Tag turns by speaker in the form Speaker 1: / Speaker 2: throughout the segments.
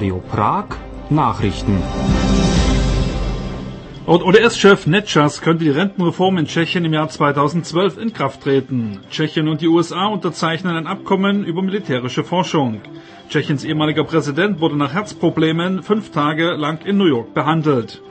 Speaker 1: Radio Prag Nachrichten.
Speaker 2: ODS-Chef Nečas könnte die Rentenreform in Tschechien im Jahr 2012 in Kraft treten. Tschechien und die USA unterzeichnen ein Abkommen über militärische Forschung. Tschechiens ehemaliger Präsident wurde nach Herzproblemen 5 Tage lang in New York behandelt.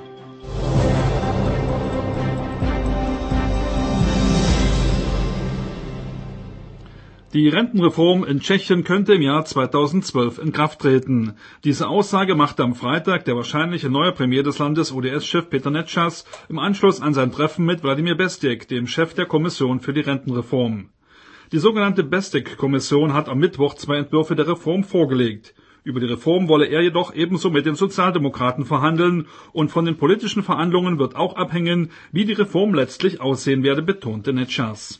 Speaker 2: Die Rentenreform in Tschechien könnte im Jahr 2012 in Kraft treten. Diese Aussage machte am Freitag der wahrscheinliche neue Premier des Landes, ODS-Chef Peter Nečas, im Anschluss an sein Treffen mit Vladimir Bestěk, dem Chef der Kommission für die Rentenreform. Die sogenannte Bestěk-Kommission hat am Mittwoch 2 Entwürfe der Reform vorgelegt. Über die Reform wolle er jedoch ebenso mit den Sozialdemokraten verhandeln und von den politischen Verhandlungen wird auch abhängen, wie die Reform letztlich aussehen werde, betonte Nečas.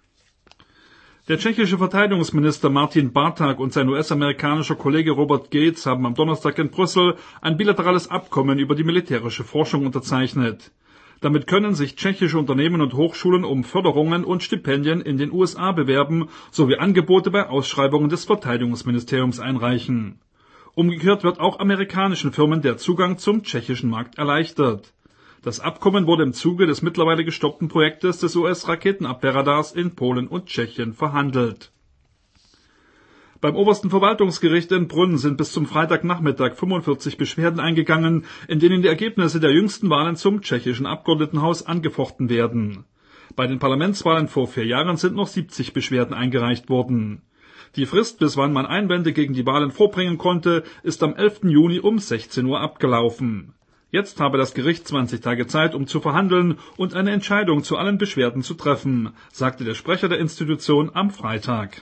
Speaker 2: Der tschechische Verteidigungsminister Martin Barták und sein US-amerikanischer Kollege Robert Gates haben am Donnerstag in Brüssel ein bilaterales Abkommen über die militärische Forschung unterzeichnet. Damit können sich tschechische Unternehmen und Hochschulen um Förderungen und Stipendien in den USA bewerben sowie Angebote bei Ausschreibungen des Verteidigungsministeriums einreichen. Umgekehrt wird auch amerikanischen Firmen der Zugang zum tschechischen Markt erleichtert. Das Abkommen wurde im Zuge des mittlerweile gestoppten Projektes des US-Raketenabwehrradars in Polen und Tschechien verhandelt. Beim obersten Verwaltungsgericht in Brünn sind bis zum Freitagnachmittag 45 Beschwerden eingegangen, in denen die Ergebnisse der jüngsten Wahlen zum tschechischen Abgeordnetenhaus angefochten werden. Bei den Parlamentswahlen vor 4 Jahren sind noch 70 Beschwerden eingereicht worden. Die Frist, bis wann man Einwände gegen die Wahlen vorbringen konnte, ist am 11. Juni um 16 Uhr abgelaufen. Jetzt habe das Gericht 20 Tage Zeit, um zu verhandeln und eine Entscheidung zu allen Beschwerden zu treffen, sagte der Sprecher der Institution am Freitag.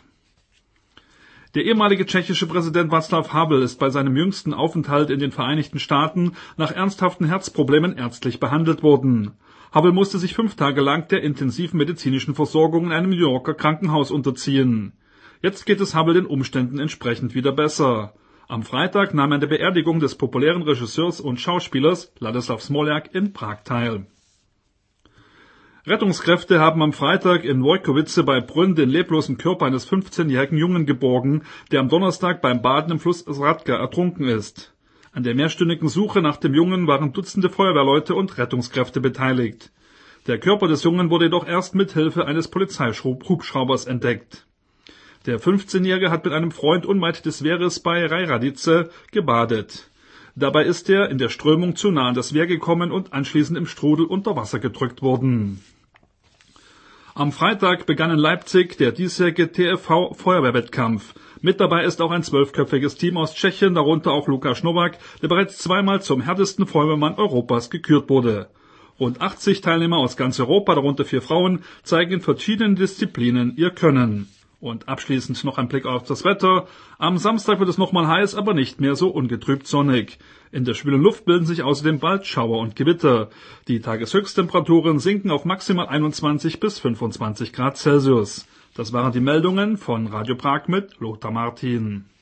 Speaker 2: Der ehemalige tschechische Präsident Václav Havel ist bei seinem jüngsten Aufenthalt in den Vereinigten Staaten nach ernsthaften Herzproblemen ärztlich behandelt worden. Havel musste sich 5 Tage lang der intensiven medizinischen Versorgung in einem New Yorker Krankenhaus unterziehen. Jetzt geht es Havel den Umständen entsprechend wieder besser. Am Freitag nahm er an der Beerdigung des populären Regisseurs und Schauspielers Ladislav Smoljak in Prag teil. Rettungskräfte haben am Freitag in Wojkowice bei Brünn den leblosen Körper eines 15-jährigen Jungen geborgen, der am Donnerstag beim Baden im Fluss Sratka ertrunken ist. An der mehrstündigen Suche nach dem Jungen waren Dutzende Feuerwehrleute und Rettungskräfte beteiligt. Der Körper des Jungen wurde jedoch erst mit Hilfe eines Polizeihubschraubers entdeckt. Der 15-Jährige hat mit einem Freund unweit des Wehres bei Rajradice gebadet. Dabei ist er in der Strömung zu nah an das Wehr gekommen und anschließend im Strudel unter Wasser gedrückt worden. Am Freitag begann in Leipzig der diesjährige TFV-Feuerwehrwettkampf. Mit dabei ist auch ein 12-köpfiges Team aus Tschechien, darunter auch Lukáš Novák, der bereits 2-mal zum härtesten Feuerwehrmann Europas gekürt wurde. Rund 80 Teilnehmer aus ganz Europa, darunter 4 Frauen, zeigen in verschiedenen Disziplinen ihr Können. Und abschließend noch ein Blick auf das Wetter. Am Samstag wird es nochmal heiß, aber nicht mehr so ungetrübt sonnig. In der schwülen Luft bilden sich außerdem bald Schauer und Gewitter. Die Tageshöchsttemperaturen sinken auf maximal 21 bis 25 Grad Celsius. Das waren die Meldungen von Radio Prag mit Lothar Martin.